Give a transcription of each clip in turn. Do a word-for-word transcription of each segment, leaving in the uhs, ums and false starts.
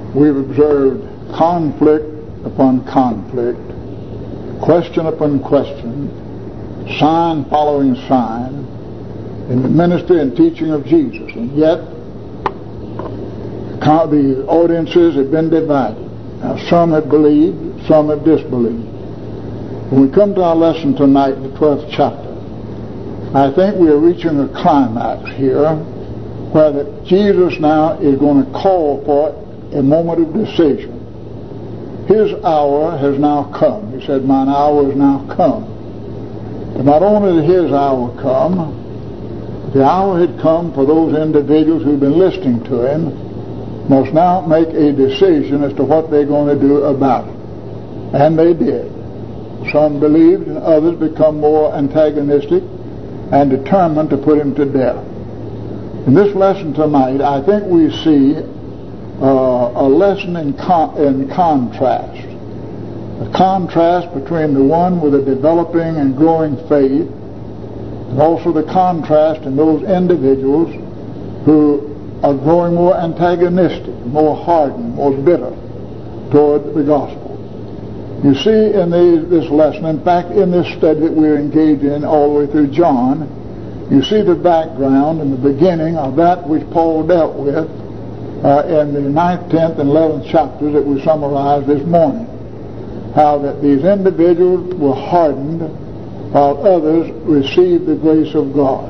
we've observed conflict upon conflict, question upon question, sign following sign in the ministry and teaching of Jesus. And yet, the audiences have been divided. Now, some have believed, some have disbelieved. When we come to our lesson tonight in the twelfth chapter, I think we are reaching a climax here where that Jesus now is going to call for a moment of decision. His hour has now come. He said, mine hour is now come. But not only did his hour come, the hour had come for those individuals who've been listening to him must now make a decision as to what they're going to do about it. And they did. Some believed and others become more antagonistic and determined to put him to death. In this lesson tonight, I think we see uh, a lesson in, con- in contrast. A contrast between the one with a developing and growing faith, and also the contrast in those individuals who are growing more antagonistic, more hardened, more bitter toward the gospel. You see in the, this lesson, in fact in this study that we're engaged in all the way through John, you see the background and the beginning of that which Paul dealt with uh, in the ninth, tenth, and eleventh chapters that we summarized this morning. How that these individuals were hardened while others received the grace of God.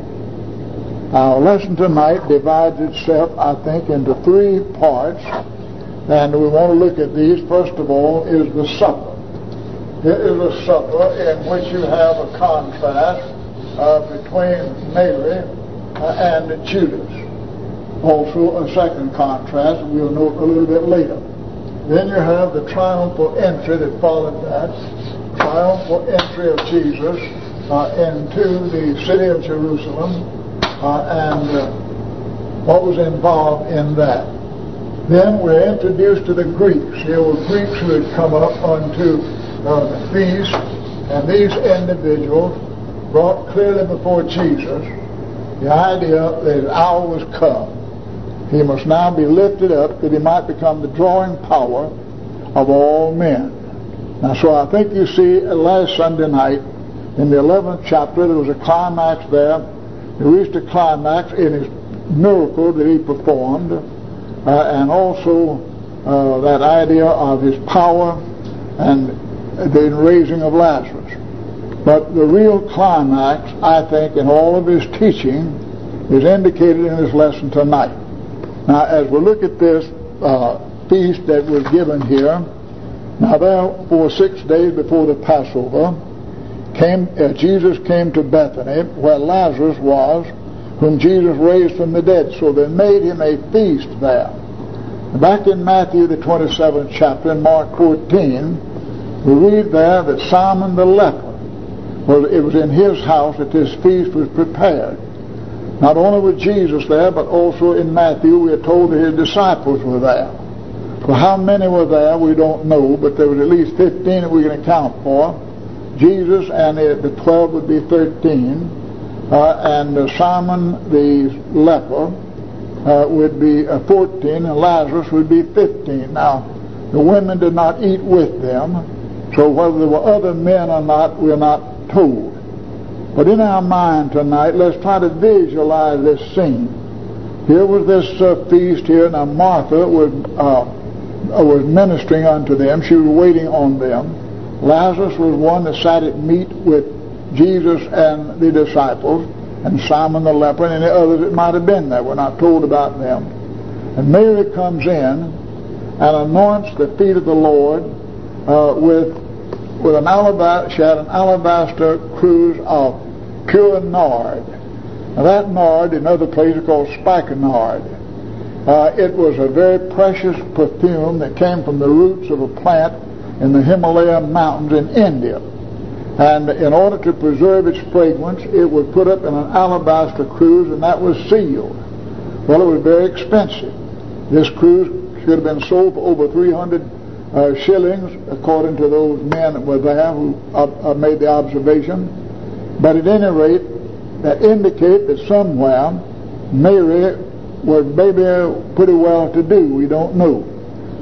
Our lesson tonight divides itself, I think, into three parts, and we want to look at these. First of all is the supper. It is a supper in which you have a contrast uh, between Mary uh, and Judas. Also a second contrast we'll note a little bit later. Then you have the triumphal entry that followed that, triumphal entry of Jesus uh, into the city of Jerusalem, uh, and uh, what was involved in that. Then we're introduced to the Greeks. There were Greeks who had come up unto uh, the feast, and these individuals brought clearly before Jesus the idea that his hour was come. He must now be lifted up that he might become the drawing power of all men. Now, so I think you see uh, last Sunday night in the eleventh chapter there was a climax there. He reached a climax in his miracle that he performed, uh, and also uh, that idea of his power and the raising of Lazarus. But the real climax, I think, in all of his teaching is indicated in this lesson tonight. Now, as we look at this uh, feast that was given here, now therefore six days before the Passover, came uh, Jesus came to Bethany, where Lazarus was, whom Jesus raised from the dead. So they made him a feast there. Back in Matthew the twenty-seventh chapter, in Mark fourteen, we read there that Simon the leper, well, it was in his house that this feast was prepared. Not only was Jesus there, but also in Matthew we are told that his disciples were there. For how many were there, we don't know, but there was at least fifteen that we can account for. Jesus and the twelve would be thirteen, uh, and uh, Simon the leper uh, would be uh, fourteen, and Lazarus would be fifteen. Now, the women did not eat with them, so whether there were other men or not, we're not told. But in our mind tonight, let's try to visualize this scene. Here was this uh, feast here. Now Martha was, uh, was ministering unto them. She was waiting on them. Lazarus was one that sat at meat with Jesus and the disciples, and Simon the leper, and any others that might have been there. We're not told about them. And Mary comes in and anoints the feet of the Lord uh, with with an alabaster. She had an alabaster cruse of pure nard. Now that nard in other places called spikenard. Uh, it was a very precious perfume that came from the roots of a plant in the Himalayan mountains in India. And in order to preserve its fragrance, it was put up in an alabaster cruse, and that was sealed. Well, it was very expensive. This cruse should have been sold for over three hundred uh, shillings, according to those men that were there who uh, uh, made the observation. But at any rate, that indicate that somewhere Mary was maybe pretty well to do. We don't know.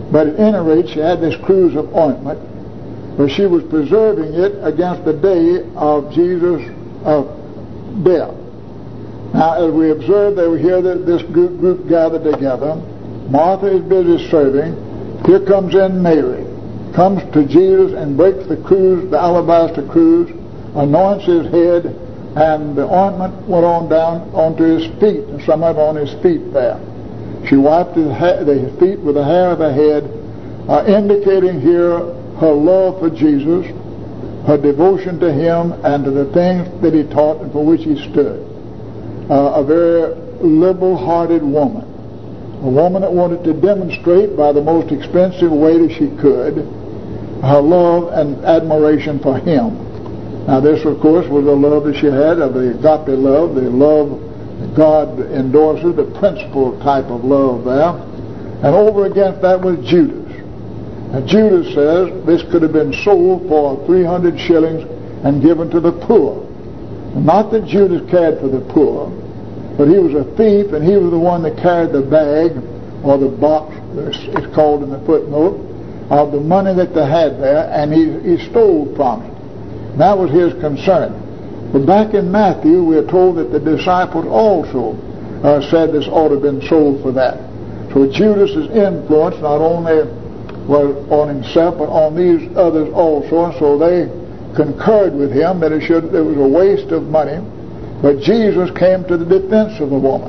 But at any rate, she had this cruse of ointment, but she was preserving it against the day of Jesus' of death. Now, as we observed, they were here, that this group, group gathered together. Martha is busy serving. Here comes in Mary, comes to Jesus and breaks the cruse, the alabaster cruse, anoints his head, and the ointment went on down onto his feet, and some of it on his feet there. She wiped his, ha- his feet with the hair of her head, uh, indicating here her love for Jesus, her devotion to him and to the things that he taught and for which he stood. Uh, a very liberal-hearted woman, a woman that wanted to demonstrate by the most expensive way that she could her love and admiration for him. Now this, of course, was the love that she had of the agape love, the love that God endorses, the principal type of love there. And over against that was Judas. Now Judas says this could have been sold for three hundred shillings and given to the poor. Not that Judas cared for the poor, but he was a thief, and he was the one that carried the bag, or the box, it's called in the footnote, of the money that they had there, and he, he stole from it. That was his concern. But back in Matthew, we are told that the disciples also uh, said this ought to have been sold for that. So Judas's influence not only was on himself, but on these others also, and so they concurred with him that it should it was a waste of money. But Jesus came to the defense of the woman.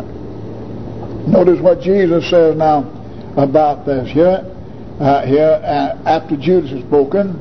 Notice what Jesus says now about this here. Uh, here uh, after Judas has spoken.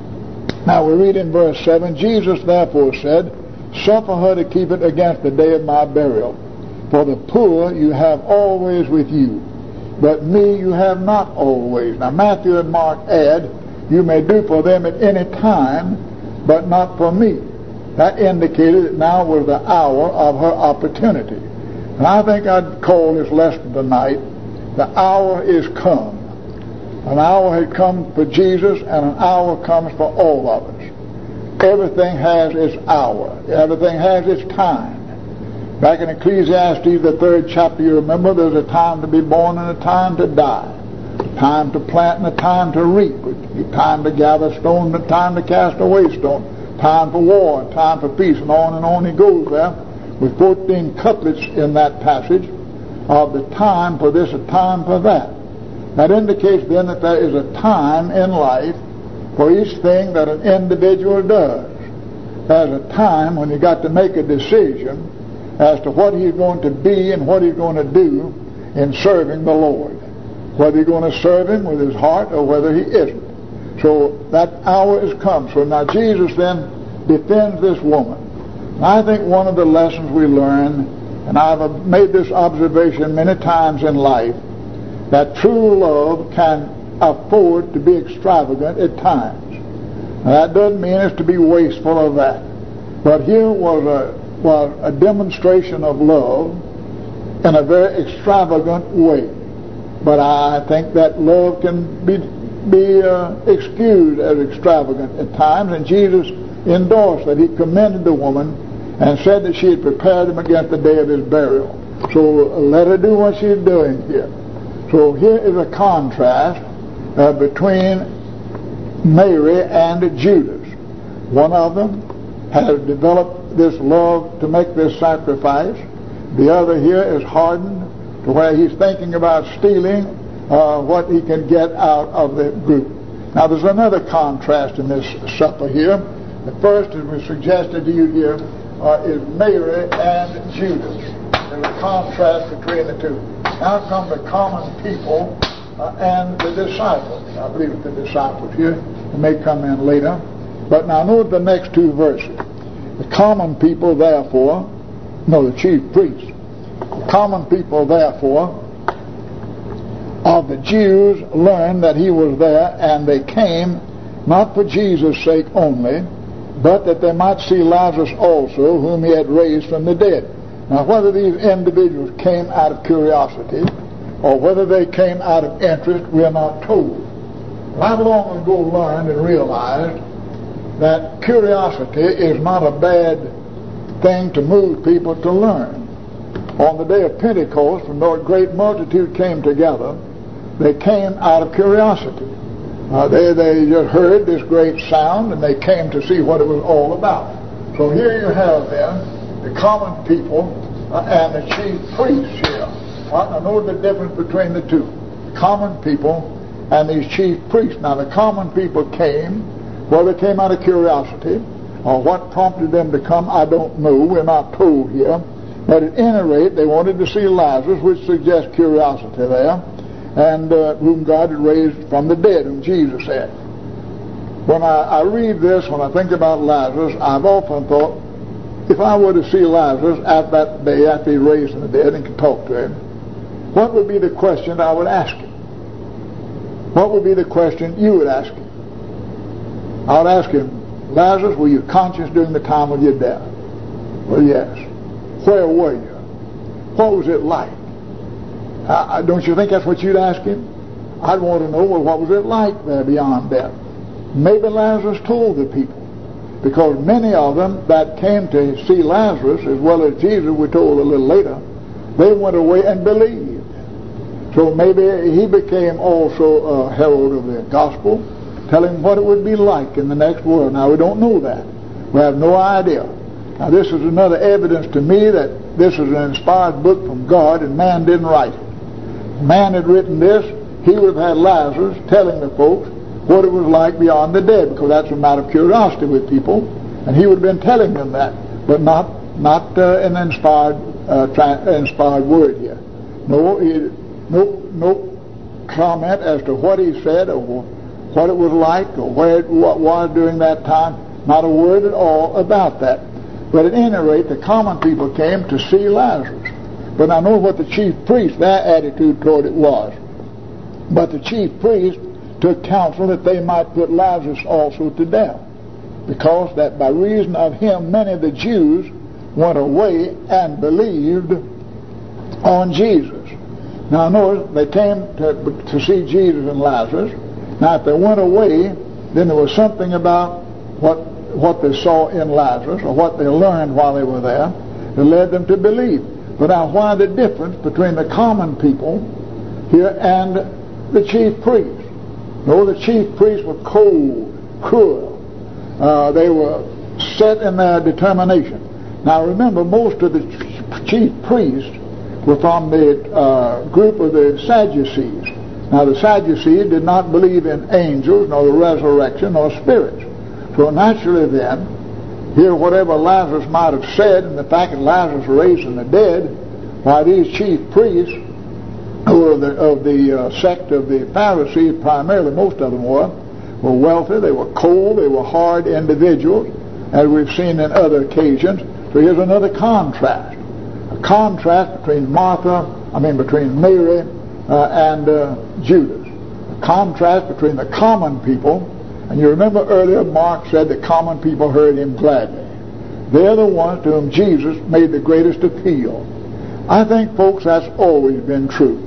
Now we read in verse seven, Jesus therefore said, suffer her to keep it against the day of my burial. For the poor you have always with you, but me you have not always. Now Matthew and Mark add, you may do for them at any time, but not for me. That indicated that now was the hour of her opportunity. And I think I'd call this lesson tonight, the hour is come. An hour had come for Jesus, and an hour comes for all of us. Everything has its hour. Everything has its time. Back in Ecclesiastes, the third chapter, you remember, there's a time to be born and a time to die. A time to plant and a time to reap. A time to gather stone and a time to cast away stone. Time for war, a time for peace, and on and on he goes there with fourteen couplets in that passage of the time for this, a time for that. That indicates then that there is a time in life for each thing that an individual does. There's a time when you got to make a decision as to what he's going to be and what he's going to do in serving the Lord. Whether you're going to serve him with his heart or whether he isn't. So that hour has come. So now Jesus then defends this woman. And I think one of the lessons we learn, and I've made this observation many times in life, that true love can afford to be extravagant at times. Now that doesn't mean it's to be wasteful of that. But here was a, was a demonstration of love in a very extravagant way. But I think that love can be be uh, excused as extravagant at times, and Jesus endorsed that. He commended the woman and said that she had prepared him against the day of his burial. So let her do what she's doing here. So here is a contrast uh, between Mary and Judas. One of them has developed this love to make this sacrifice. The other here is hardened to where he's thinking about stealing uh, what he can get out of the group. Now there's another contrast in this supper here. The first, as we suggested to you here, uh, is Mary and Judas. There's a contrast between the two. Now come the common people uh, and the disciples. I believe it's the disciples here. They may come in later. But now note the next two verses. The common people therefore, no, the chief priests. The common people therefore of the Jews learned that he was there, and they came not for Jesus' sake only, but that they might see Lazarus also, whom he had raised from the dead. Now whether these individuals came out of curiosity or whether they came out of interest, we are not told. I've long ago learned and realized that curiosity is not a bad thing to move people to learn. On the day of Pentecost, when a great multitude came together, they came out of curiosity. Uh, they, they just heard this great sound, and they came to see what it was all about. So here you have then the common people uh, and the chief priests here. Right? Now know the difference between the two. The common people and these chief priests. Now the common people came, well, they came out of curiosity. Or what prompted them to come, I don't know. We're not told here. But at any rate, they wanted to see Lazarus, which suggests curiosity there, and uh, whom God had raised from the dead, whom Jesus had. When I, I read this, when I think about Lazarus, I've often thought, if I were to see Lazarus at that day after he raised from the dead and could talk to him, what would be the question I would ask him? What would be the question you would ask him? I would ask him, Lazarus, were you conscious during the time of your death? Well, yes. Where were you? What was it like? Uh, don't you think that's what you'd ask him? I'd want to know, well, what was it like there beyond death? Maybe Lazarus told the people, because many of them that came to see Lazarus, as well as Jesus, we're told a little later, they went away and believed. So maybe he became also a herald of the gospel, telling what it would be like in the next world. Now, we don't know that. We have no idea. Now, this is another evidence to me that this is an inspired book from God, and man didn't write it. If man had written this, he would have had Lazarus telling the folks what it was like beyond the dead, because that's a matter of curiosity with people, and he would have been telling them that, but not not uh, an inspired uh, tra- inspired word here. No, he, no, no comment as to what he said or what it was like or where it what was during that time. Not a word at all about that. But at any rate, the common people came to see Lazarus. But I know what the chief priests, their attitude toward it was. But the chief priests took counsel that they might put Lazarus also to death, because that by reason of him many of the Jews went away and believed on Jesus. Now notice, they came to, to see Jesus and Lazarus. Now if they went away, then there was something about what what they saw in Lazarus, or what they learned while they were there, that led them to believe. But now why the difference between the common people here and the chief priests? No, the chief priests were cold, cruel. Uh, they were set in their determination. Now remember, most of the chief priests were from the uh, group of the Sadducees. Now the Sadducees did not believe in angels, nor the resurrection, nor spirits. So naturally then, here whatever Lazarus might have said, and the fact that Lazarus was raised from the dead, why these chief priests, who were the, of the uh, sect of the Pharisees, primarily most of them were, were wealthy, they were cold, they were hard individuals, as we've seen in other occasions. So here's another contrast. A contrast between Martha, I mean between Mary uh, and uh, Judas. A contrast between the common people. And you remember earlier Mark said the common people heard him gladly. They're the ones to whom Jesus made the greatest appeal. I think, folks, that's always been true.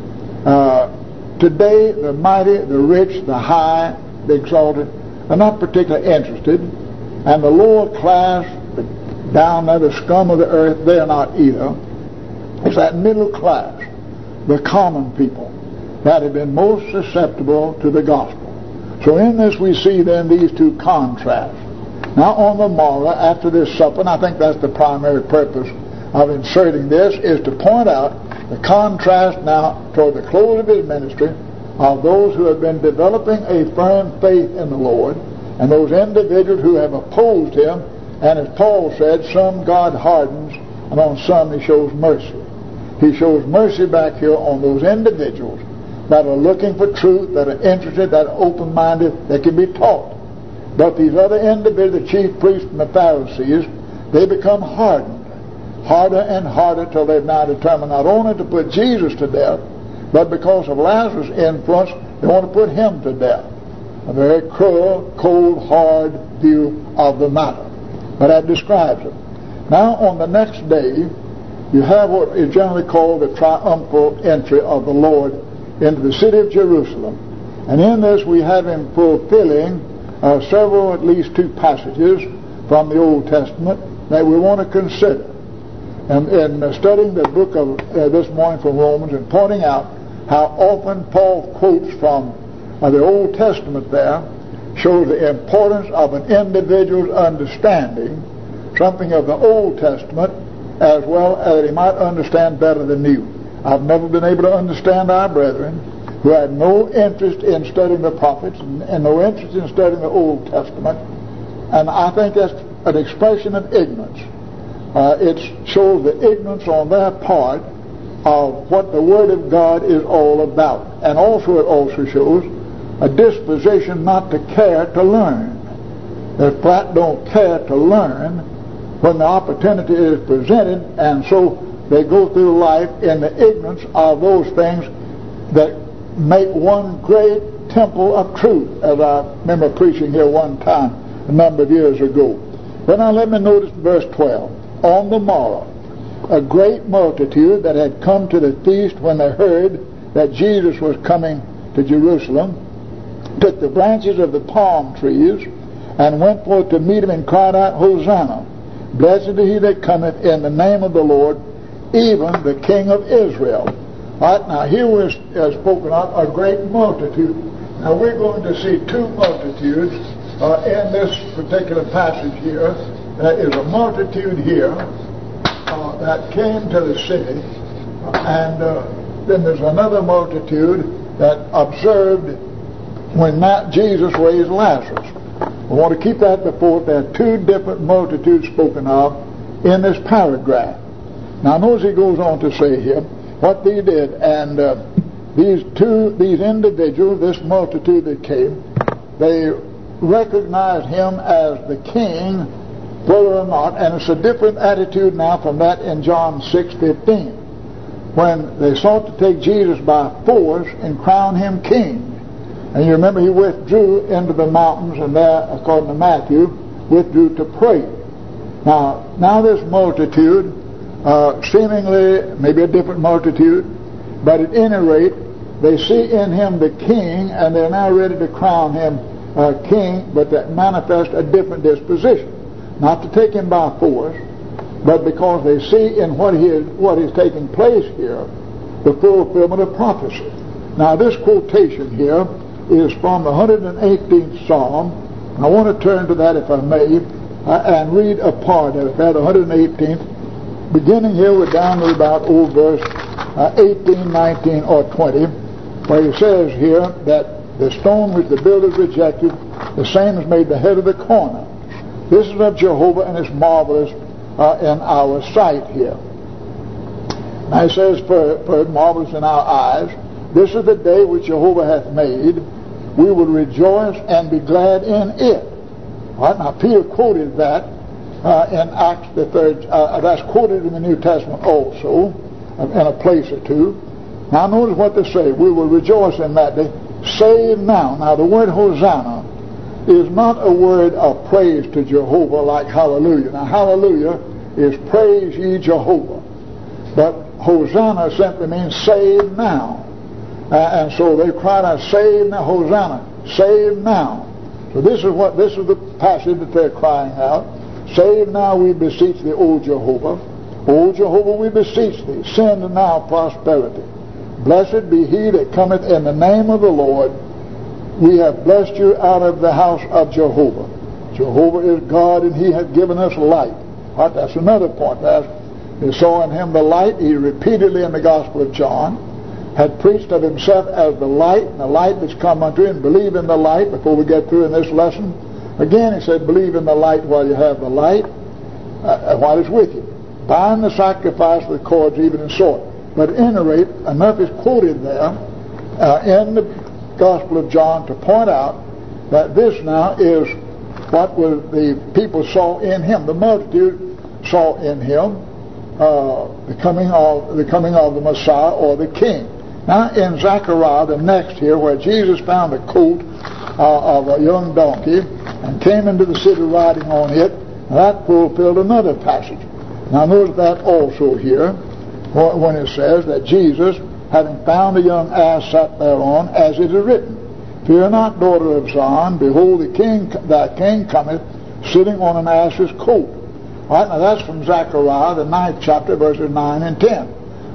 Uh, today, the mighty, the rich, the high, the exalted are not particularly interested. And the lower class, the, down there, the scum of the earth, they're not either. It's that middle class, the common people, that have been most susceptible to the gospel. So in this we see then these two contrasts. Now on the morrow, after this supper, and I think that's the primary purpose of inserting this, is to point out the contrast now toward the close of his ministry of those who have been developing a firm faith in the Lord, and those individuals who have opposed him, and as Paul said, some God hardens, and on some he shows mercy. He shows mercy back here on those individuals that are looking for truth, that are interested, that are open-minded, that can be taught. But these other individuals, the chief priests and the Pharisees, they become hardened, harder and harder, till they've now determined not only to put Jesus to death, but because of Lazarus' influence, they want to put him to death. A very cruel, cold, hard view of the matter. But that describes it. Now, on the next day, you have what is generally called the triumphal entry of the Lord into the city of Jerusalem. And in this we have him fulfilling uh, several, at least two passages from the Old Testament that we want to consider. And in uh, studying the book of uh, this morning from Romans and pointing out how often Paul quotes from uh, the Old Testament there shows the importance of an individual's understanding something of the Old Testament as well as he might understand better than New. I've never been able to understand our brethren who had no interest in studying the prophets and, and no interest in studying the Old Testament, and I think that's an expression of ignorance. Uh, it shows the ignorance on their part of what the Word of God is all about, and also it also shows a disposition not to care to learn. They flat don't care to learn when the opportunity is presented, and so they go through life in the ignorance of those things that make one great temple of truth, as I remember preaching here one time a number of years ago. But now let me notice verse twelve. On the morrow, a great multitude that had come to the feast when they heard that Jesus was coming to Jerusalem took the branches of the palm trees and went forth to meet him and cried out, Hosanna! Blessed is he that cometh in the name of the Lord, even the King of Israel. All right, now here we're uh, spoken of a great multitude. Now we're going to see two multitudes uh, in this particular passage here. There is a multitude here uh, that came to the city, and uh, then there's another multitude that observed when not Jesus raised Lazarus. We want to keep that before. There are two different multitudes spoken of in this paragraph. Now notice he goes on to say here what they did, and uh, these two, these individuals, this multitude that came, they recognized him as the king, whether or not, and it's a different attitude now from that in John six fifteen, when they sought to take Jesus by force and crown him king. And you remember he withdrew into the mountains, and there, according to Matthew, withdrew to pray. Now, now this multitude, uh, seemingly maybe a different multitude, but at any rate, they see in him the king, and they're now ready to crown him uh, king, but that manifests a different disposition. Not to take him by force, but because they see in what he is, what is taking place here, the fulfillment of prophecy. Now, this quotation here is from the one hundred eighteenth Psalm. I want to turn to that, if I may, uh, and read a part of it, that one hundred eighteenth, beginning here, we're down to about old verse uh, eighteen, nineteen, or twenty, where he says here that the stone which the builders rejected, the same is made the head of the corner. This is of Jehovah, and it's marvelous uh, in our sight here. Now he says, for, for marvelous in our eyes, this is the day which Jehovah hath made. We will rejoice and be glad in it. All right, now Peter quoted that uh, in Acts the third. Uh, that's quoted in the New Testament also, uh, in a place or two. Now notice what they say. We will rejoice in that day. Save now. Now the word Hosanna is not a word of praise to Jehovah like hallelujah. Now hallelujah is praise ye Jehovah. But Hosanna simply means save now. Uh, and so they cried out, save now, Hosanna, save now. So this is what this is the passage that they're crying out. Save now, we beseech thee, O Jehovah. O Jehovah, we beseech thee, send now prosperity. Blessed be he that cometh in the name of the Lord. We have blessed you out of the house of Jehovah. Jehovah is God, and he hath given us light. Right, that's another point. That's, they saw in him the light. He repeatedly in the Gospel of John had preached of himself as the light, and the light that's come unto him. Believe in the light before we get through in this lesson. Again, he said, believe in the light while you have the light, uh, while it's with you. Bind the sacrifice with cords even and sword. But at any rate, enough is quoted there uh, in the Gospel of John to point out that this now is what was the people saw in him. The multitude saw in him uh, the coming of the coming of the Messiah or the King. Now in Zechariah, the next here, where Jesus found a colt uh, of a young donkey and came into the city riding on it, that fulfilled another passage. Now notice that also here, when it says that Jesus, having found a young ass, sat thereon, as it is written, Fear not, daughter of Zion, behold, the king, thy king cometh, sitting on an ass's colt. All right, now that's from Zechariah, the ninth chapter, verses nine and ten.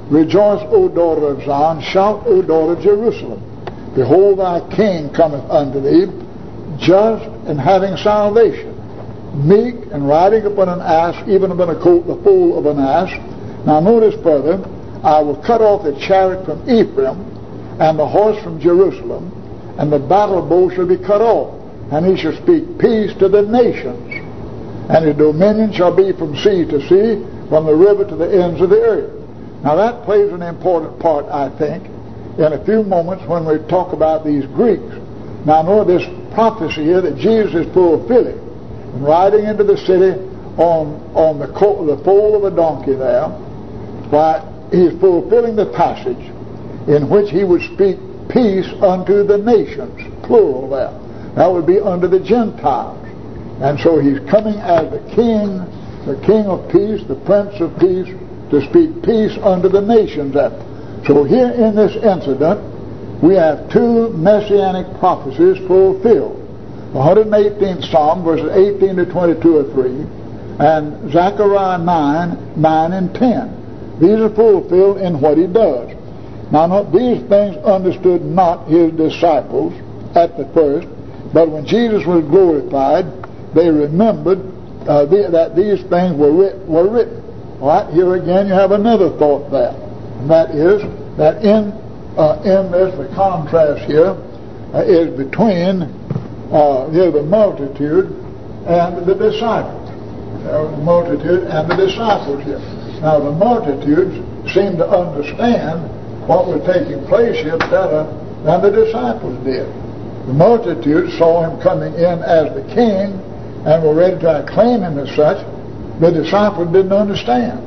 Rejoice, O daughter of Zion. Shout, O daughter of Jerusalem. Behold, thy king cometh unto thee, just and having salvation, meek and riding upon an ass, even upon a colt, the foal of an ass. Now notice further, I will cut off the chariot from Ephraim, and the horse from Jerusalem, and the battle bow shall be cut off, and he shall speak peace to the nations, and his dominion shall be from sea to sea, from the river to the ends of the earth. Now that plays an important part, I think, in a few moments when we talk about these Greeks. Now know this prophecy here that Jesus is fulfilling, riding into the city on on the co- the foal of a donkey there. Why, he is fulfilling the passage in which he would speak peace unto the nations, plural there. That would be unto the Gentiles. And so he's coming as the king, the king of peace, the prince of peace, to speak peace unto the nations. So here in this incident, we have two messianic prophecies fulfilled. The one hundred eighteenth Psalm, verses eighteen to twenty-two or three, and Zechariah nine, nine and ten. These are fulfilled in what he does. Now, these things understood not his disciples at the first, but when Jesus was glorified, they remembered uh, the, that these things were, writ, were written. All right, here again you have another thought there. And that is that in uh, in this, the contrast here uh, is between uh, here the multitude and the disciples. Uh, the multitude and the disciples here. Now the multitudes seem to understand what was taking place here better than the disciples did. The multitude saw him coming in as the king and were ready to acclaim him as such. The disciples didn't understand.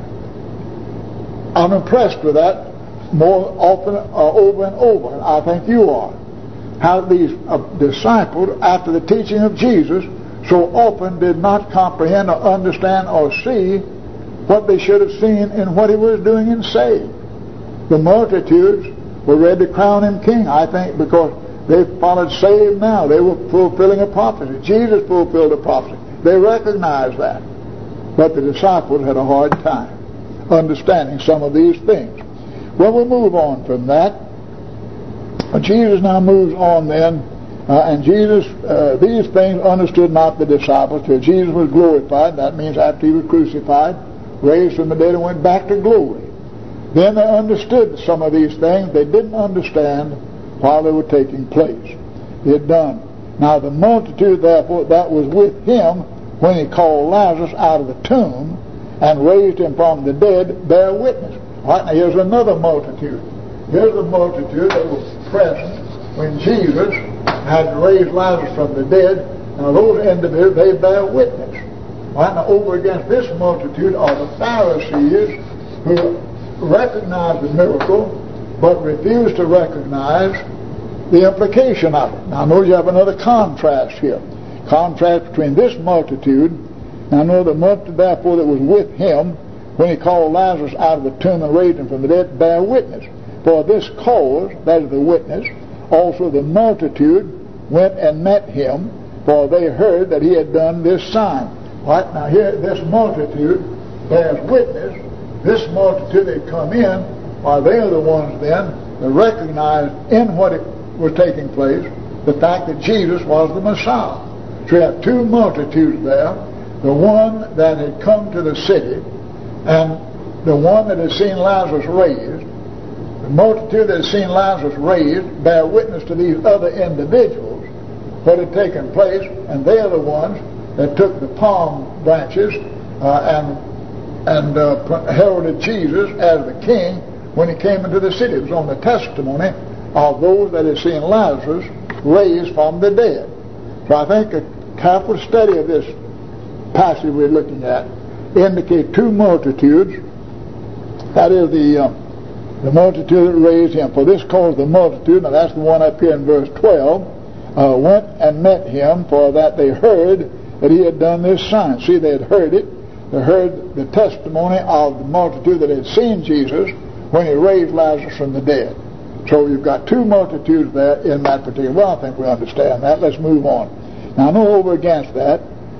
I'm impressed with that more often, uh, over and over, and I think you are. How these uh, disciples, after the teaching of Jesus, so often did not comprehend or understand or see what they should have seen in what he was doing and saying. The multitudes were ready to crown him king, I think, because they followed saved now. They were fulfilling a prophecy. Jesus fulfilled a prophecy. They recognized that. But the disciples had a hard time understanding some of these things. Well, we'll move on from that. Jesus now moves on then, uh, and Jesus, uh, these things understood not the disciples till Jesus was glorified. That means after he was crucified, raised from the dead, and went back to glory. Then they understood some of these things they didn't understand while they were taking place. It done. Now the multitude, therefore, that was with him when he called Lazarus out of the tomb and raised him from the dead, bear witness. All right, now here's another multitude. Here's the multitude that was present when Jesus had raised Lazarus from the dead. Now those individuals, they bear witness. All right, now over against this multitude are the Pharisees who recognized the miracle but refused to recognize the implication of it. Now notice you have another contrast here. Contrast between this multitude. Now know the multitude therefore that was with him when he called Lazarus out of the tomb and raised him from the dead, bear witness. For this cause, that is the witness, also the multitude went and met him, for they heard that he had done this sign. Right, now here, this multitude bears witness. This multitude that come in, why they are the ones then that recognized in what it was taking place the fact that Jesus was the Messiah. So you have two multitudes there. The one that had come to the city and the one that had seen Lazarus raised. The multitude that had seen Lazarus raised bear witness to these other individuals what had taken place, and they are the ones that took the palm branches uh, and and uh, heralded Jesus as the king when he came into the city. It was on the testimony of those that had seen Lazarus raised from the dead. So I think a careful study of this passage we're looking at indicate two multitudes. That is the uh, the multitude that raised him. For this cause the multitude, now that's the one up here in verse twelve, uh, went and met him, for that they heard that he had done this sign. See, they had heard it. They heard the testimony of the multitude that had seen Jesus when he raised Lazarus from the dead. So you've got two multitudes there in that particular. Well, I think we understand that. Let's move on. Now, no over against that.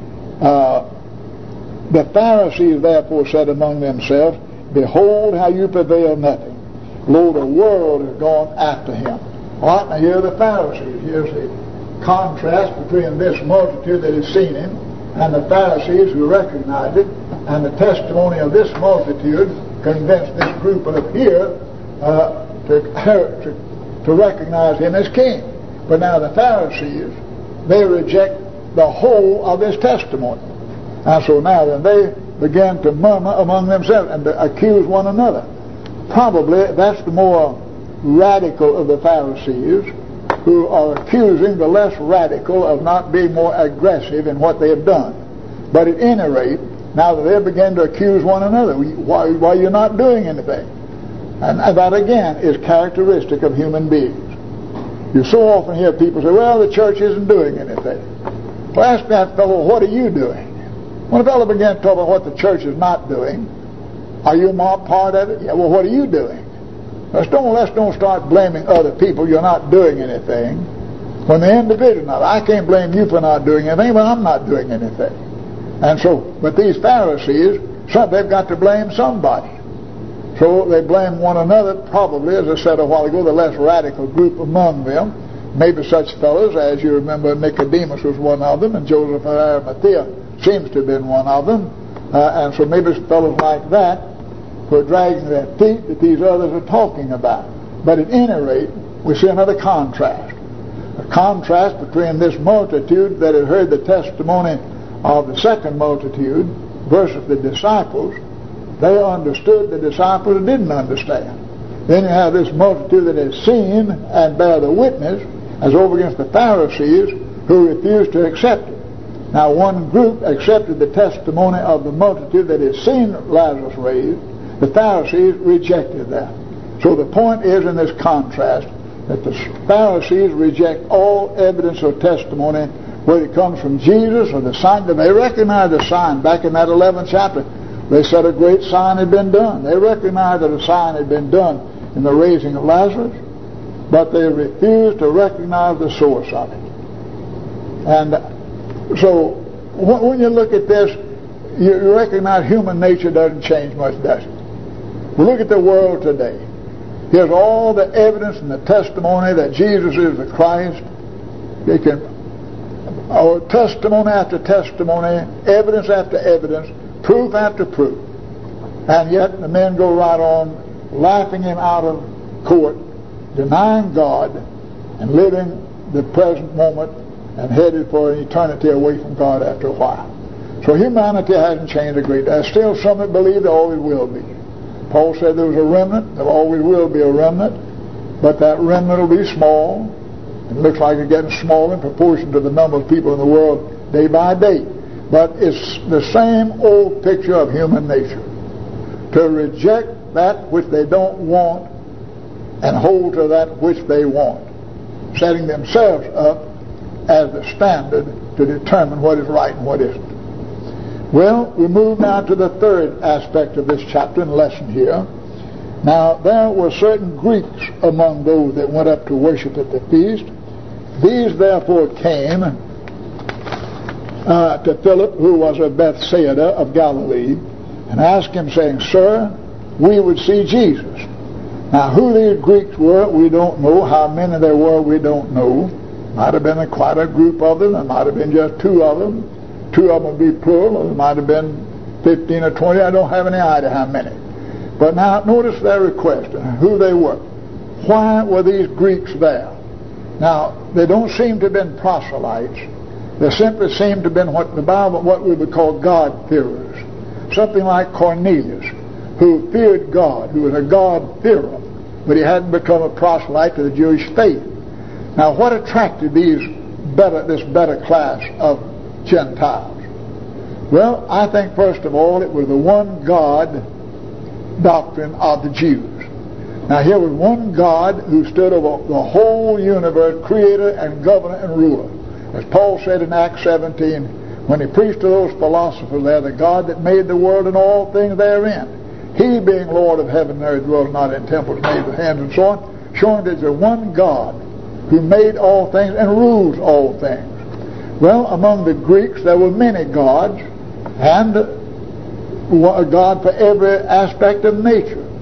Uh, the Pharisees therefore said among themselves, behold how you prevail nothing. lo, the world has gone after him. All right, now here are the Pharisees. Here's the contrast between this multitude that has seen him and the Pharisees who recognized it, and the testimony of this multitude convinced this group up here uh, to, to, to recognize him as king. But now the Pharisees, they reject the whole of this testimony. And so now then they began to murmur among themselves and to accuse one another. Probably that's the more radical of the Pharisees, who are accusing the less radical of not being more aggressive in what they have done. But at any rate, now that they begin to accuse one another, why, why you're not doing anything. And that again is characteristic of human beings. You so often hear people say, well, the church isn't doing anything. Well, ask that fellow, what are you doing? When a fellow begins to talk about what the church is not doing, are you more part of it? Yeah, well, what are you doing? Let's don't, let's don't start blaming other people. You're not doing anything. When the individual not, I can't blame you for not doing anything, but I'm not doing anything. And so, but these Pharisees, so they've got to blame somebody. So they blame one another, probably, as I said a while ago, the less radical group among them. Maybe such fellows, as you remember, Nicodemus was one of them, and Joseph of Arimathea seems to have been one of them. Uh, and so maybe fellows like that who are dragging their feet that these others are talking about. But at any rate, we see another contrast. A contrast between this multitude that had heard the testimony of the second multitude versus the disciples. They understood, the disciples didn't understand. Then you have this multitude that has seen and bear the witness, as over against the Pharisees who refused to accept it. Now one group accepted the testimony of the multitude that had seen Lazarus raised. The Pharisees rejected that. So the point is in this contrast that the Pharisees reject all evidence or testimony, whether it comes from Jesus or the sign. They recognize the sign back in that eleventh chapter. They said a great sign had been done. They recognized that a sign had been done in the raising of Lazarus, but they refused to recognize the source of it. And so when you look at this, you recognize human nature doesn't change much, does it? We look at the world today. Here's all the evidence and the testimony that Jesus is the Christ. They can, or testimony after testimony, evidence after evidence, proof after proof. And yet the men go right on laughing him out of court, denying God, and living the present moment and headed for an eternity away from God after a while. So humanity hasn't changed a great deal. There's still some that believe there always will be. Paul said there was a remnant, there always will be a remnant, but that remnant will be small. It looks like it's getting smaller in proportion to the number of people in the world day by day. But it's the same old picture of human nature. To reject that which they don't want and hold to that which they want, setting themselves up as the standard to determine what is right and what isn't. Well, we move now to the third aspect of this chapter and lesson here. Now, there were certain Greeks among those that went up to worship at the feast. These therefore came uh, to Philip, who was of Bethsaida of Galilee, and asked him, saying, Sir, we would see Jesus. Now, who these Greeks were, we don't know. How many there were, we don't know. Might have been a, quite a group of them. There might have been just two of them. Two of them would be plural. Or there might have been fifteen or twenty. I don't have any idea how many. But now, notice their request and who they were. Why were these Greeks there? Now, they don't seem to have been proselytes. They simply seem to have been what the Bible, what we would call God-fearers. Something like Cornelius, who feared God, who was a God-fearer, but he hadn't become a proselyte to the Jewish faith. Now, what attracted these better, this better class of Gentiles? Well, I think first of all it was the one God doctrine of the Jews. Now, here was one God who stood over the whole universe, creator and governor and ruler. As Paul said in Acts seventeen, when he preached to those philosophers there, the God that made the world and all things therein, he being Lord of heaven and earth, dwells not in temples made with hands and so on, showing that there's one God who made all things and rules all things. Well, among the Greeks there were many gods, and a God for every aspect of nature.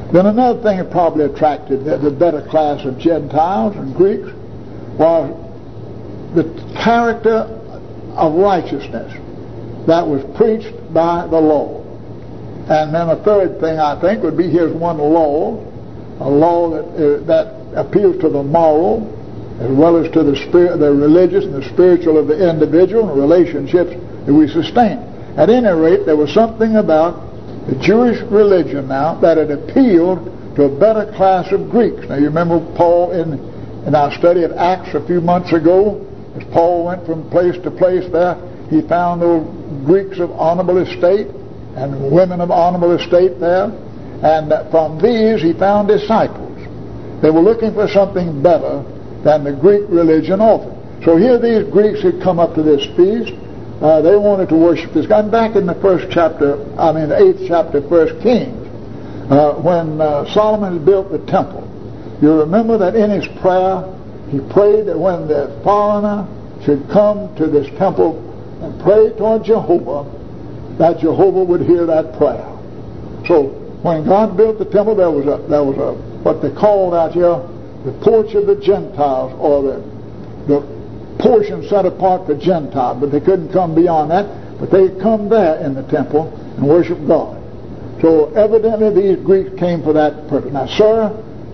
Then another thing that probably attracted the, the better class of Gentiles and Greeks was the character of righteousness that was preached by the law. And then a third thing, I think, would be here's one law, a law that uh, that appeals to the moral as well as to the spirit, the religious and the spiritual of the individual and relationships that we sustain. At any rate, there was something about the Jewish religion now that had appealed to a better class of Greeks. Now, you remember Paul in, in our study of Acts a few months ago, as Paul went from place to place there, he found those Greeks of honorable estate and women of honorable estate there, and from these he found disciples. They were looking for something better than the Greek religion offered. So here these Greeks had come up to this feast. Uh, they wanted to worship this God. Back in the first chapter, I mean the eighth chapter, First Kings, uh, when uh, Solomon had built the temple, you remember that in his prayer he prayed that when the foreigner should come to this temple and pray toward Jehovah, that Jehovah would hear that prayer. So when God built the temple, there was a there was a what they called out here the porch of the Gentiles, or the the portion set apart for Gentiles, but they couldn't come beyond that. But they come there in the temple and worship God. So evidently these Greeks came for that purpose. Now, sir,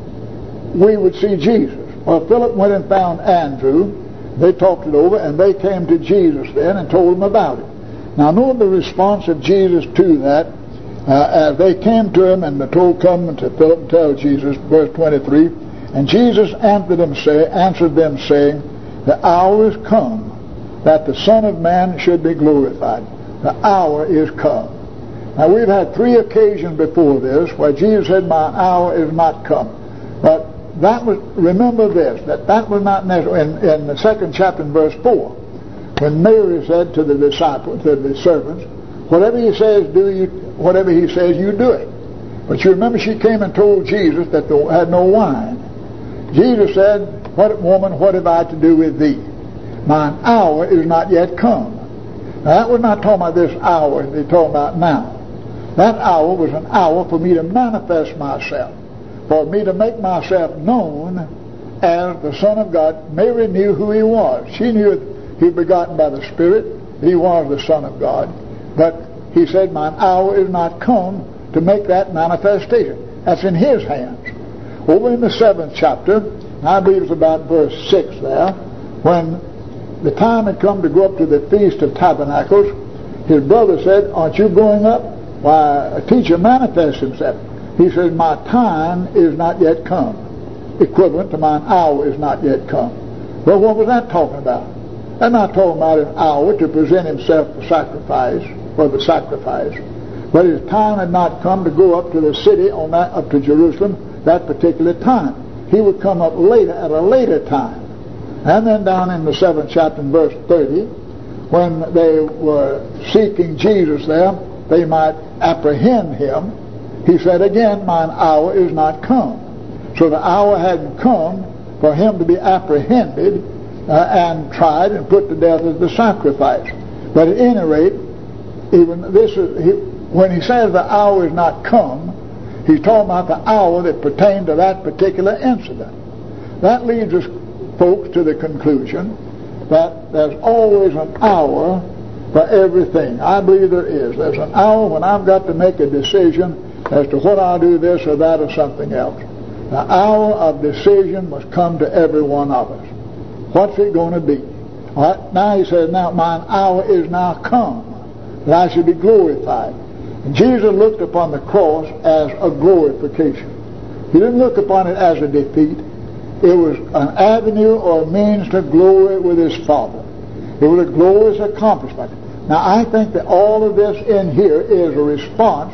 we would see Jesus. Well, Philip went and found Andrew. They talked it over, and they came to Jesus then and told him about it. Now, note the response of Jesus to that. Uh, as they came to him and told, come to Philip and tell Jesus, verse twenty-three, and Jesus answered them, say, answered them saying, the hour is come that the Son of Man should be glorified. The hour is come. Now, we've had three occasions before this where Jesus said, my hour is not come. But that was, remember this, that that was not necessary. In, in the second chapter, in verse four, when Mary said to the disciples, to the servants, whatever he says, do you, whatever he says, you do it. But you remember she came and told Jesus that they had no wine. Jesus said, what woman, what have I to do with thee? Mine hour is not yet come. Now, that was not talking about this hour they're talking about now. That hour was an hour for me to manifest myself, for me to make myself known as the Son of God. Mary knew who he was. She knew he was begotten by the Spirit. He was the Son of God. But he said, mine hour is not come to make that manifestation. That's in his hands. Over in the seventh chapter, I believe it's about verse six there, when the time had come to go up to the Feast of Tabernacles, his brother said, aren't you going up? Why, a teacher manifests himself. He said, my time is not yet come. Equivalent to mine hour is not yet come. Well, what was that talking about? They're not talking about an hour to present himself for sacrifice, for the sacrifice. But his time had not come to go up to the city, on that, up to Jerusalem, that particular time. He would come up later, at a later time. And then down in the seventh chapter, in verse thirty, when they were seeking Jesus there, they might apprehend him, he said again, mine hour is not come. So the hour hadn't come for him to be apprehended uh, and tried and put to death as the sacrifice. But at any rate, even this is, he, when he says the hour is not come, he's talking about the hour that pertained to that particular incident. That leads us, folks, to the conclusion that there's always an hour for everything. I believe there is. There's an hour when I've got to make a decision as to what I'll do, this or that or something else. The hour of decision must come to every one of us. What's it going to be? All right, now he says, now mine hour is now come, that I should be glorified. And Jesus looked upon the cross as a glorification. He didn't look upon it as a defeat. It was an avenue or a means to glory with his Father. It was a glorious accomplishment. Now, I think that all of this in here is a response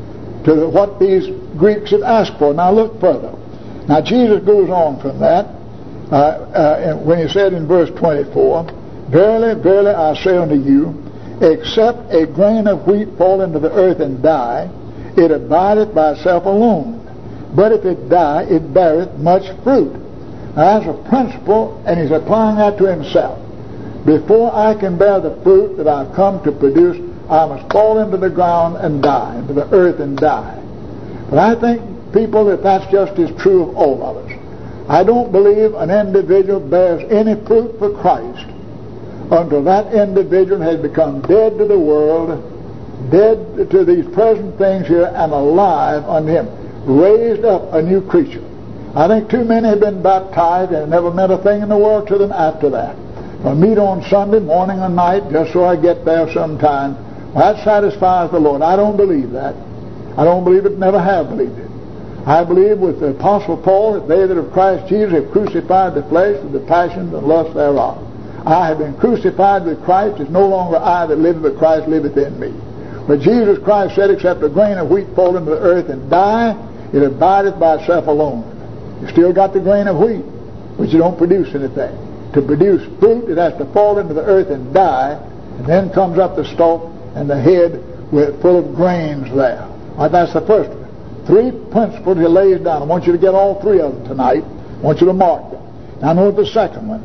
to what these Greeks have asked for. Now, look further. Now, Jesus goes on from that uh, uh, when he said in verse twenty-four, verily, verily, I say unto you, except a grain of wheat fall into the earth and die, it abideth by itself alone. But if it die, it beareth much fruit. Now, that's a principle, and he's applying that to himself. Before I can bear the fruit that I've come to produce, I must fall into the ground and die, into the earth and die. But I think people that that's just as true of all of us. I don't believe an individual bears any fruit for Christ until that individual has become dead to the world, dead to these present things here, and alive unto Him, raised up a new creature. I think too many have been baptized and never meant a thing in the world to them after that. I meet on Sunday morning and night just so I get there sometime. Well, that satisfies the Lord. I don't believe that. I don't believe it, never have believed it. I believe with the Apostle Paul that they that have Christ Jesus have crucified the flesh with the passions and lusts thereof. I have been crucified with Christ. It's no longer I that liveth, but Christ liveth in me. But Jesus Christ said, except a grain of wheat fall into the earth and die, it abideth by itself alone. You still got the grain of wheat, but you don't produce anything. To produce fruit, it has to fall into the earth and die, and then comes up the stalk and the head with full of grains there. All right, that's the first one. Three principles he lays down. I want you to get all three of them tonight. I want you to mark them. Now note the second one.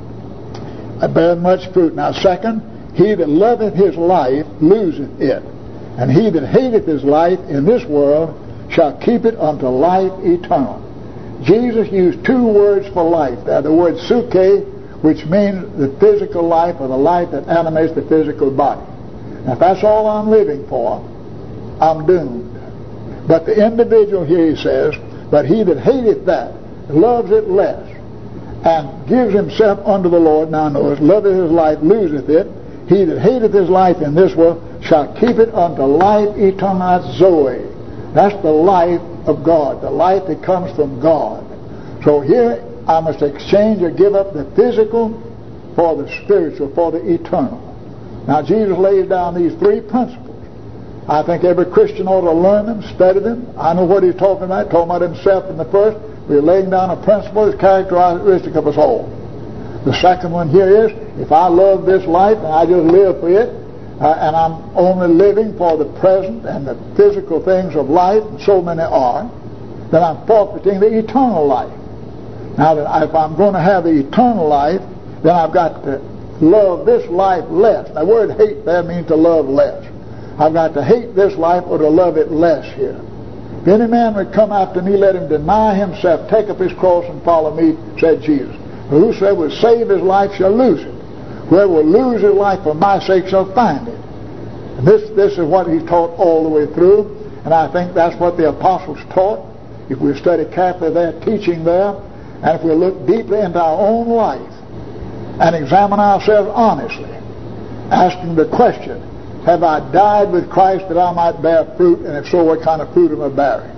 I bear much fruit. Now second, he that loveth his life loseth it, and he that hateth his life in this world shall keep it unto life eternal. Jesus used two words for life. They're the word suke, which means the physical life, or the life that animates the physical body. Now if that's all I'm living for, I'm doomed. But the individual here, he says, but he that hateth that, loves it less, and gives himself unto the Lord, now notice, loveth his life, loseth it. He that hateth his life in this world shall keep it unto life eternal. That's Zoe. That's the life of God, the life that comes from God. So here I must exchange or give up the physical for the spiritual, for the eternal. Now Jesus lays down these three principles. I think every Christian ought to learn them, study them. I know what he's talking about. He's talking about himself in the first. We're laying down a principle that's characteristic of us all. The second one here is, if I love this life and I just live for it, uh, and I'm only living for the present and the physical things of life, and so many are, then I'm forfeiting the eternal life. Now, that if I'm going to have the eternal life, then I've got to love this life less. The word hate there means to love less. I've got to hate this life or to love it less here. If any man would come after me, let him deny himself, take up his cross and follow me, said Jesus. For whosoever will save his life shall lose it. Whoever will lose his life for my sake shall find it. And this, this is what he taught all the way through, and I think that's what the apostles taught. If we study carefully their teaching there, and if we look deeply into our own life and examine ourselves honestly, asking the question, have I died with Christ that I might bear fruit? And if so, what kind of fruit am I bearing?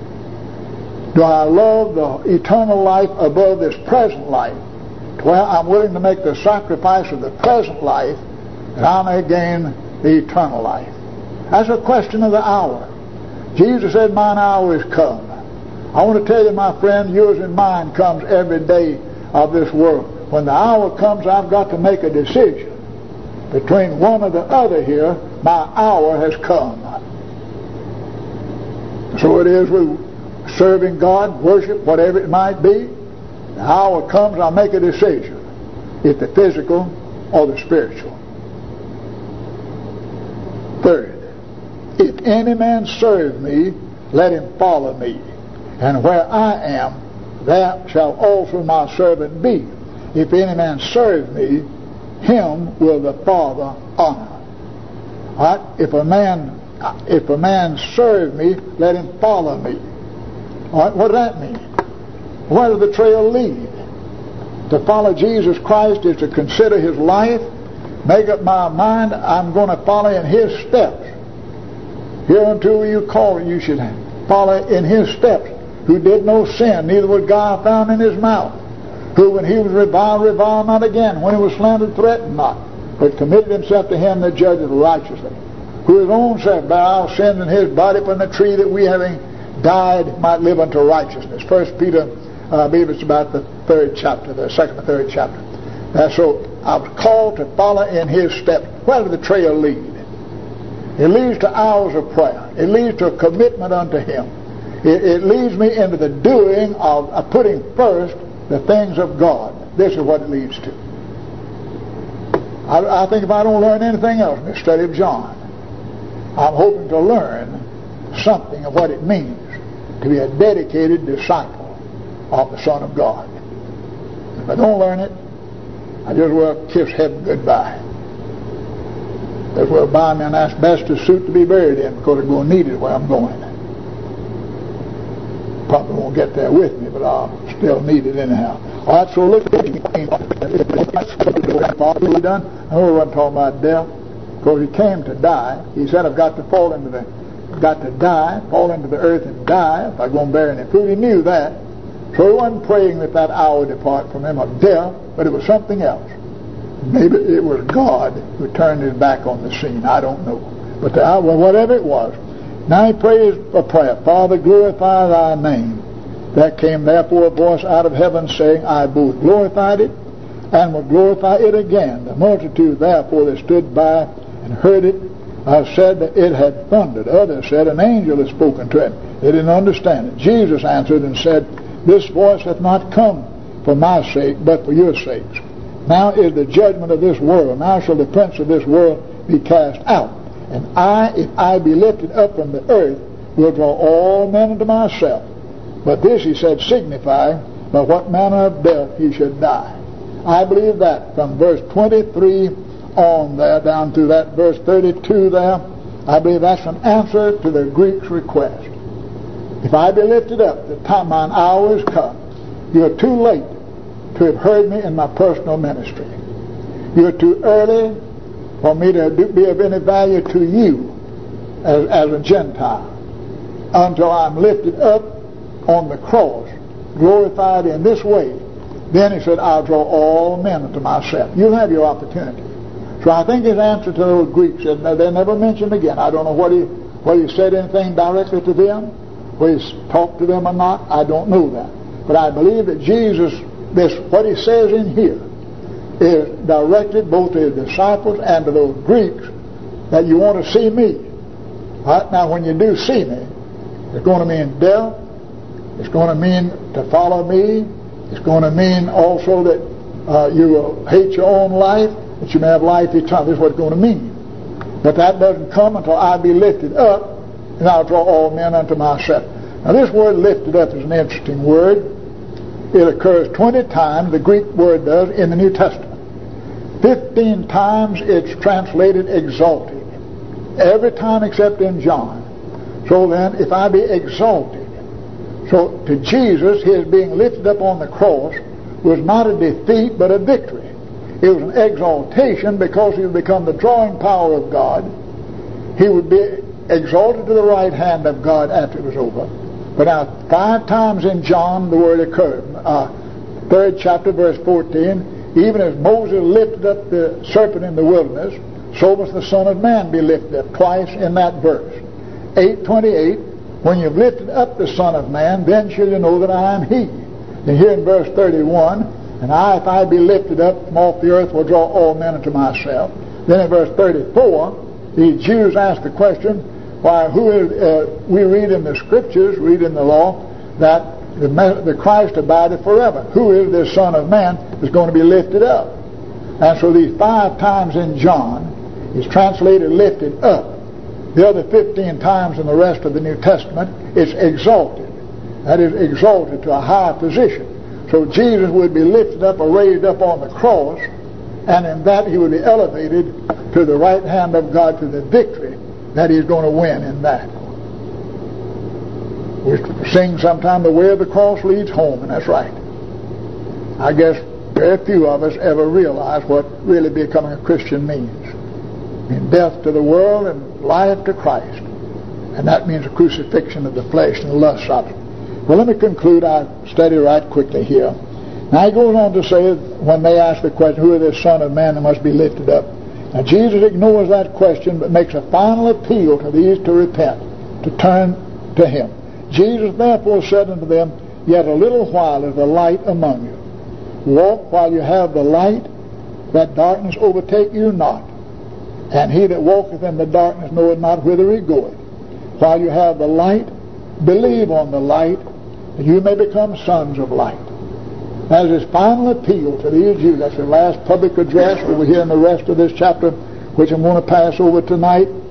Do I love the eternal life above this present life, to where I'm willing to make the sacrifice of the present life that I may gain the eternal life? That's a question of the hour. Jesus said, mine hour is come. I want to tell you, my friend, yours and mine comes every day of this world. When the hour comes, I've got to make a decision. Between one or the other here, my hour has come. So it is with serving God, worship, whatever it might be. The hour comes, I'll make a decision. If the physical or the spiritual. Third, if any man serve me, let him follow me. And where I am, there shall also my servant be. If any man serve me, him will the Father honor. All right? If a man, if a man serve me, let him follow me. All right? What does that mean? Where does the trail lead? To follow Jesus Christ is to consider His life, make up my mind I'm going to follow in His steps. Hereunto will you call, you should follow in His steps. Who did no sin, neither was God found in His mouth. Who, when he was reviled, reviled not again. When he was slandered, threatened not. But committed himself to Him that judgeth righteously. Who his own self bare our sins in His body upon the tree, that we, having died, might live unto righteousness. First Peter, uh, I believe it's about the third chapter, the second or third chapter. Uh, so I was called to follow in His steps. Where did the trail lead? It leads to hours of prayer. It leads to a commitment unto Him. It, it leads me into the doing of, of putting first the things of God. This is what it leads to. I, I think if I don't learn anything else in the study of John, I'm hoping to learn something of what it means to be a dedicated disciple of the Son of God. If I don't learn it, I just will kiss heaven goodbye. Just will buy me an asbestos suit to be buried in because I'm going to need it where I'm going. Probably won't get there with me, but I'll still need it anyhow. All right, so look at it. I know we weren't talking about death because he came to die. He said, I've got to fall into the, got to die, fall into the earth and die if I'm going to bear any fruit. He knew that. So he wasn't praying that that hour depart from him of death, but it was something else. Maybe it was God who turned his back on the scene. I don't know. But the hour, whatever it was. Now he prays a prayer. Father, glorify thy name. There came therefore a voice out of heaven saying, I both glorified it and will glorify it again. The multitude therefore that stood by and heard it uh, said that it had thundered. Others said, an angel had spoken to him. They didn't understand it. Jesus answered and said, this voice hath not come for my sake, but for your sakes. Now is the judgment of this world. Now shall the prince of this world be cast out. And I, if I be lifted up from the earth, will draw all men unto myself. But this he said, signifying by what manner of death he should die. I believe that from verse twenty-three on there, down to that verse thirty-two there, I believe that's an answer to the Greek's request. If I be lifted up, the time mine hour is come. You're too late to have heard me in my personal ministry. You're too early for me to be of any value to you as, as a Gentile until I'm lifted up on the cross, glorified in this way. Then he said, I'll draw all men unto myself. You'll have your opportunity. So I think his answer to those Greeks, they never mentioned again. I don't know what he, whether he said anything directly to them, whether he talked to them or not. I don't know that. But I believe that Jesus, this what he says in here, is directed both to his disciples and to those Greeks that you want to see me. Right now, when you do see me, it's going to mean death. It's going to mean to follow me. It's going to mean also that uh, you will hate your own life, that you may have life eternal. This is what it's going to mean. But that doesn't come until I be lifted up, and I'll draw all men unto myself. Now, this word lifted up is an interesting word. It occurs twenty times, the Greek word does, in the New Testament. Fifteen times it's translated exalted. Every time except in John. So then, if I be exalted, so to Jesus, his being lifted up on the cross was not a defeat, but a victory. It was an exaltation because he would become the drawing power of God. He would be exalted to the right hand of God after it was over. But now, five times in John, the word occurred. Uh, third chapter, verse fourteen, even as Moses lifted up the serpent in the wilderness, so must the Son of Man be lifted up, twice in that verse. eight twenty-eight, when you've lifted up the Son of Man, then shall you know that I am he. And here in verse thirty-one, and I, if I be lifted up from off the earth, will draw all men unto myself. Then in verse thirty-four, the Jews asked the question, why, who is, uh, we read in the Scriptures, read in the law, that the, the Christ abideth forever. Who is this Son of Man that's going to be lifted up? And so these five times in John is translated lifted up. The other fifteen times in the rest of the New Testament is exalted. That is, exalted to a higher position. So Jesus would be lifted up or raised up on the cross, and in that he would be elevated to the right hand of God, to the victory that he's going to win in that. We sing sometime, the way of the cross leads home, and that's right. I guess very few of us ever realize what really becoming a Christian means. In death to the world and life to Christ. And that means a crucifixion of the flesh and the lusts of it. Well, let me conclude our study right quickly here. Now he goes on to say, when they ask the question, who is this Son of Man that must be lifted up? Now Jesus ignores that question, but makes a final appeal to these to repent, to turn to him. Jesus therefore said unto them, yet a little while is the light among you. Walk while you have the light, that darkness overtake you not. And he that walketh in the darkness knoweth not whither he goeth. While you have the light, believe on the light, that you may become sons of light. That is his final appeal to these Jews. That's the last public address over here in the rest of this chapter, which I'm going to pass over tonight.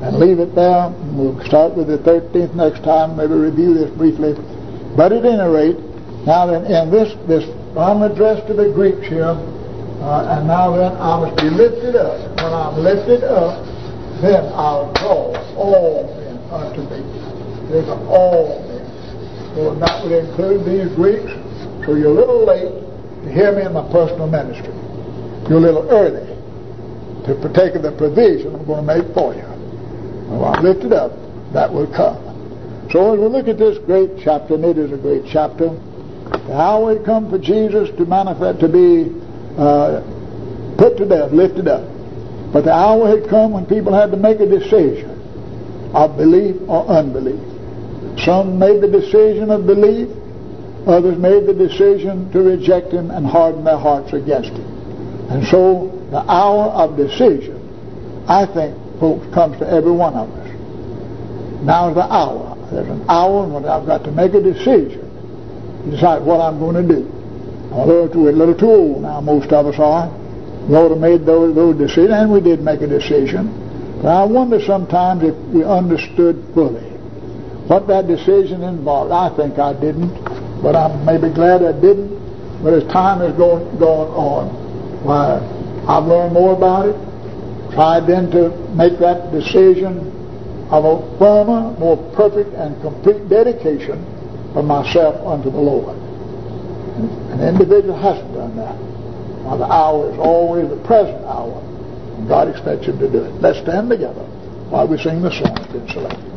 and leave it there. We'll start with the thirteenth next time, maybe review this briefly. But at any rate, now then, in this, this I'm addressed to the Greeks here, uh, and now then I must be lifted up. When I'm lifted up, then I'll draw all men unto me. There's an all men. So that would include these Greeks. So you're a little late to hear me in my personal ministry. You're a little early to partake of the provision I'm going to make for you. When I'm lifted up, that will come. So as we look at this great chapter, and it is a great chapter, the hour had come for Jesus to manifest, to be uh, put to death, lifted up. But the hour had come when people had to make a decision of belief or unbelief. Some made the decision of belief. Others made the decision to reject him and harden their hearts against him. And so the hour of decision, I think, folks, comes to every one of us. Now is the hour. There's an hour when I've got to make a decision, decide what I'm going to do. Although we're a little too old now, most of us are. We ought to have made those, those decisions, and we did make a decision. But I wonder sometimes if we understood fully what that decision involved. I think I didn't, but I'm maybe glad I didn't. But as time has gone, gone on, why, I've learned more about it, tried then to make that decision of a firmer, more perfect and complete dedication of myself unto the Lord. An individual hasn't done that. Now the hour is always the present hour, and God expects him to do it. Let's stand together while we sing the song that's been selected.